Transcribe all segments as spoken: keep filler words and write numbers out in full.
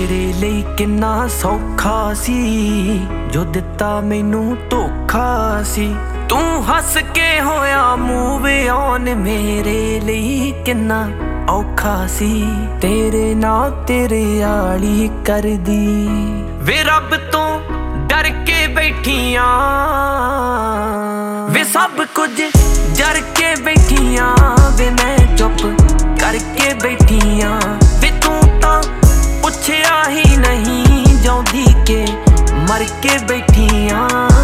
तेरे ਲਈ ਕਿੰਨਾ ਸੌਖਾ ਸੀ ਜੋ ਦਿੱਤਾ ਮੈਨੂੰ ਧੋਖਾ ਸੀ। ਤੂੰ ਹੱਸ ਕੇ ਹੋਇਆ ਮੂਵ ਔਨ ਮੇਰੇ ਲਈ ਕਿੰਨਾ ਔਖਾ ਸੀ। ਤੇਰੇ ਨਾਲ ਤੇਰੇ ਆਲੀ ਕਰਦੀ ਵੇ ਰੱਬ ਤੋਂ ਡਰ ਕੇ ਬੈਠੀਆਂ ਵੇ ਸਭ ਕੁਝ ਜਰ ਕੇ ਬੈਠੀਆਂ ਵੇ ਮੈਂ ਚੁੱਪ ਕਰਕੇ ਬੈਠੀਆਂ ਵੇ ਤੂੰ ਤਾਂ ਪੁੱਛਿਆ ਹੀ ਨਹੀਂ ਜਾਉਂਦੀ ਕੇ ਮਰ ਕੇ ਬੈਠੀਆਂ।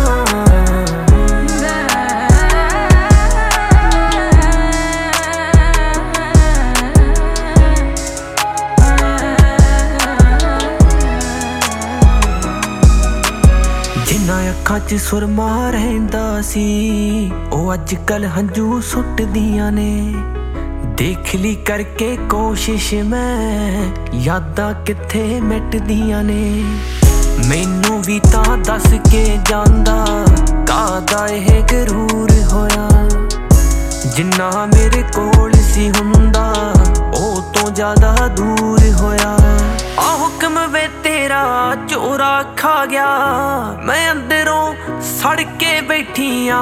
ਜਿਨ੍ਹਾਂ ਅੱਖਾਂ 'ਚ ਸੁਰਮਾ ਰਹਿੰਦਾ ਸੀ ਉਹ ਅੱਜ ਕੱਲ ਹੰਝੂ ਸੁੱਟਦੀਆਂ ਨੇ। ਦੇਖ ਲਈ ਕਰਕੇ ਕੋਸ਼ਿਸ਼ ਮੈਂ ਯਾਦਾਂ ਕਿੱਥੇ ਮਿਟਦੀਆਂ ਨੇ। ਮੈਨੂੰ ਵੀ ਤਾਂ ਦੱਸ ਕੇ ਜਾਂਦਾ ਕਾਹਦਾ ਇਹ ਗਰੂਰ ਹੋਇਆ। ਜਿੰਨਾ ਮੇਰੇ ਕੋਲ ਸੀ ਹੁੰਦਾ ਉਹ ਤੋਂ ਜ਼ਿਆਦਾ ਦੂਰ ਹੋਇਆ। ਆ ਹੁਕਮ ਵੇ ਤੇਰਾ ਚੋਰਾ ਖਾ ਗਿਆ ਮੈਂ ਅੰਦਰੋਂ ਸੜ ਕੇ ਬੈਠੀਆਂ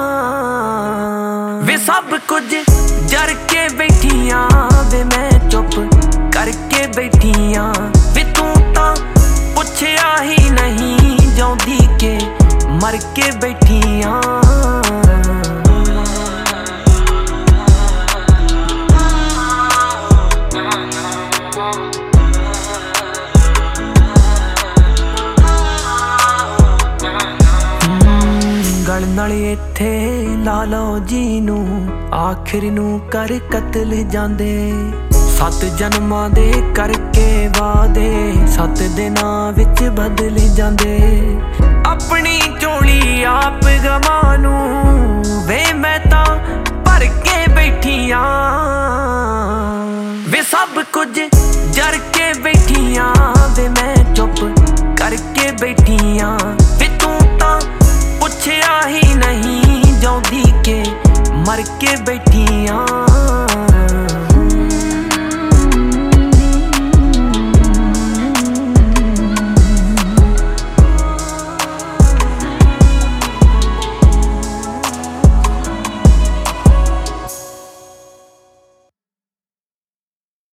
ਵੇ ਸਭ ਕੁਝ ਜਰ ਕੇ ਬੈਠੀਆਂ ਵੇ ਮੈਂ ਚੁੱਪ ਕਰਕੇ ਬੈਠੀਆਂ ਵੇ ਤੂੰ ਤਾਂ ਪੁੱਛਿਆ ਹੀ ਨਹੀਂ ਜਾਉਂਦੀ ਕੇ ਮਰ ਕੇ ਬੈਠੀਆਂ। ਗਲ ਨਾਲ ਇੱਥੇ ਲਾ ਲਓ ਜੀ ਨੂੰ ਆਖਿਰ ਨੂੰ ਕਰ ਕਤਲ ਜਾਂਦੇ। ਸੱਤ ਜਨਮਾਂ ਦੇ ਕਰਕੇ ਵਾਦੇ ਸੱਤ ਦਿਨਾਂ ਵਿੱਚ ਬਦਲ ਜਾਂਦੇ। ਆਪਣੀ ਝੋਲੀ ਆਪ ਗਵਾਂ ਨੂੰ ਵੇ ਮੈਂ ਤਾਂ ਭਰ ਕੇ ਬੈਠੀਆਂ ਵੇ ਸਭ ਕੁਝ ਜਰ ਕੇ